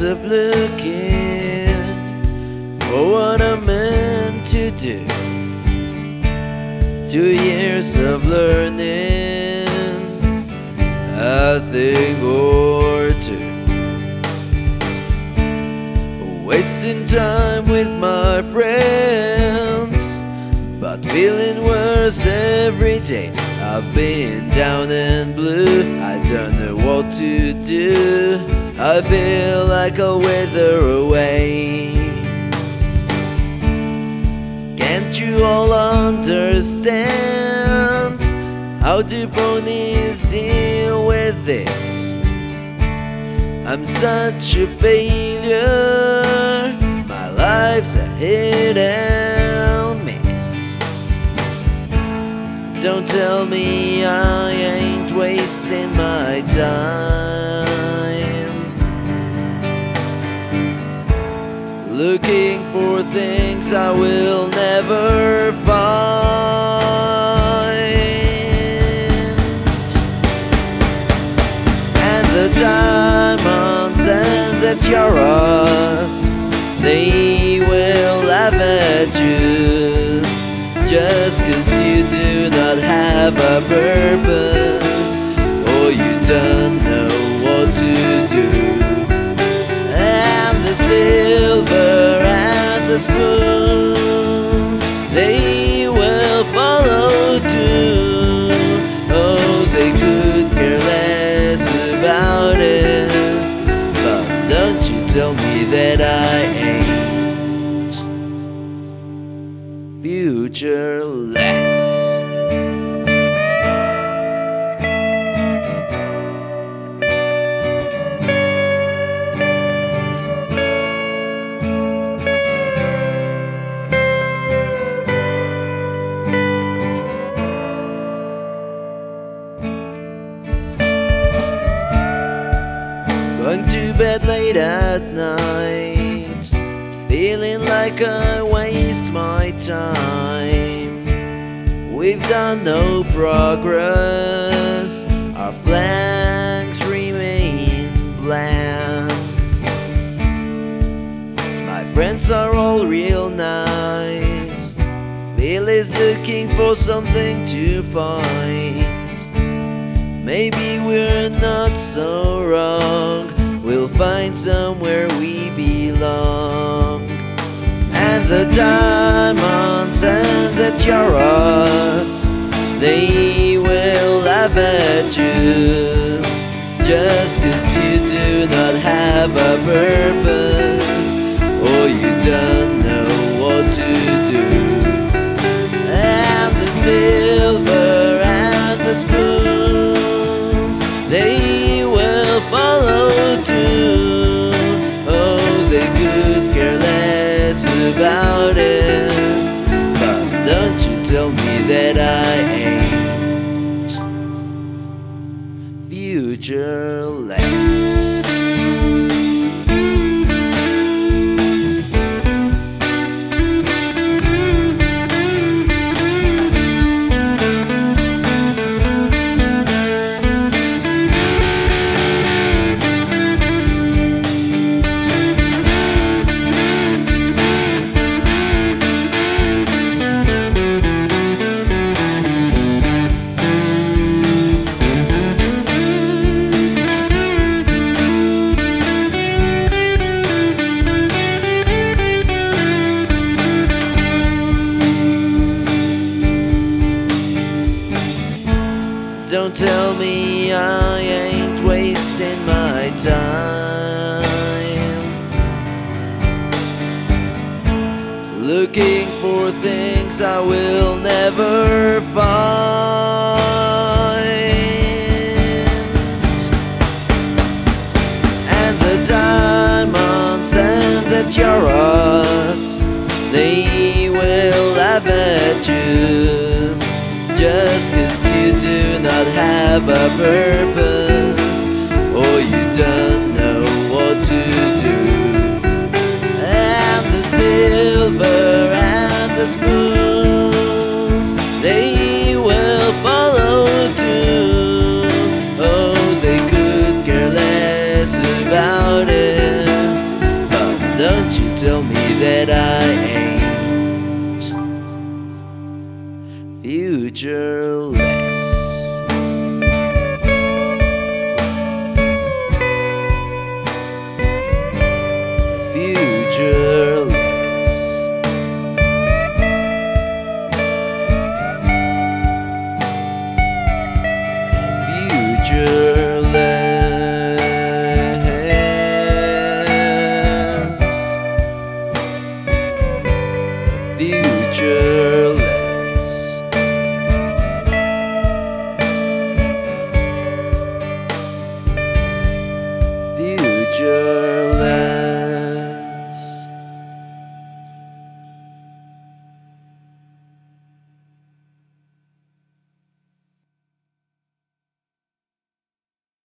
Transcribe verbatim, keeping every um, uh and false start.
of looking for what I'm meant to do. Two years of learning a thing or two. Wasting time with my friends, but feeling worse every day. I've been down and blue, I don't know what to do. I feel like I'll wither away. Can't you all understand? How do ponies deal with this? I'm such a failure, my life's a hit and miss. Don't tell me I ain't wasting my time, looking for things I will never find. And the diamonds and the tiaras, they will laugh at you, just 'cause you do not have a purpose, or you don't know what to do. And the silver and the spoons, they will follow too. Oh, they could care less about it, but don't you tell me that I ain't futureless. Going to bed late at night, feeling like I waste my time. We've done no progress, our flanks remain blank. My friends are all real nice, Phil is looking for something to find. Maybe we're not so wrong, we'll find somewhere we belong. And the diamonds and the tiaras, they will laugh at you, just 'cause you do not have a purpose, or you don't know what to do. And the silver and the spoons, they will follow too. Oh, they could care less about it, but don't you tell me that I ain't futureless. Don't tell me I ain't wasting my time, looking for things I will never find. And the diamonds and the tiaras, they will laugh at you, just 'cause you do not have a purpose, or you don't know what to do. And the silver and the spoons, they will follow too. Oh, they could care less about it, futureless. Futureless. Futureless. Future.